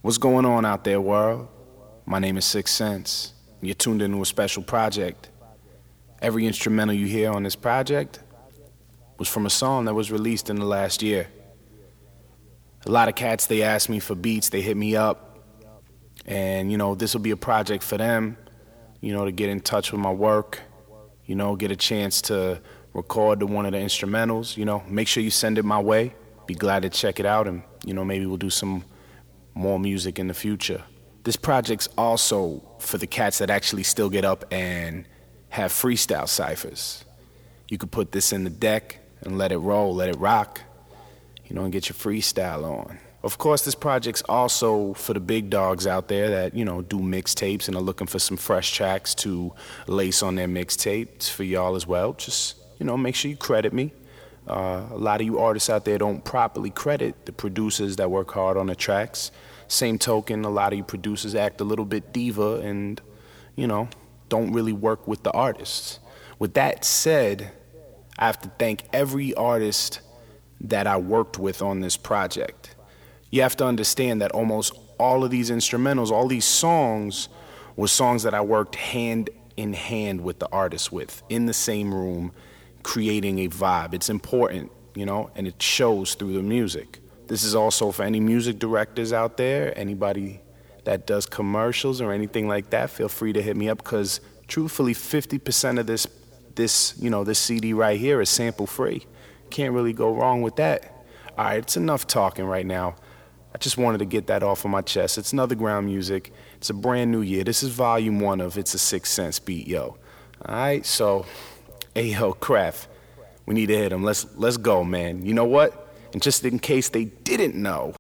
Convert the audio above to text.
What's going on out there, world? My name is Six Sense. You're tuned into a special project. Every instrumental you hear on this project was from a song that was released in the last year. A lot of cats, they ask me for beats, they hit me up, and this will be a project for them, to get in touch with my work, get a chance to record one of the instrumentals, make sure you send it my way. Be glad to check it out, and maybe we'll do some more music in the future. This project's also for the cats that actually still get up and have freestyle ciphers. You could put this in the deck and let it roll, let it rock, and get your freestyle on. Of course, this project's also for the big dogs out there that, do mixtapes and are looking for some fresh tracks to lace on their mixtape. It's for y'all as well. Just, make sure you credit me. A lot of you artists out there don't properly credit the producers that work hard on the tracks. Same token, a lot of you producers act a little bit diva and, don't really work with the artists. With that said, I have to thank every artist that I worked with on this project. You have to understand that almost all of these instrumentals, all these songs, were songs that I worked hand in hand with the artists with, in the same room, creating a vibe. It's important, and it shows through the music. This is also for any music directors out there, anybody that does commercials or anything like that, feel free to hit me up, because truthfully 50% of this CD right here is sample free. Can't really go wrong with that. All right, it's enough talking right now. I just wanted to get that off of my chest. It's another ground music. It's a brand new year. This is volume 1 of It's a Six Sense beat, yo. All right, so, hey, yo, Kraft, we need to hit him. Let's go, man. You know what? And just in case they didn't know,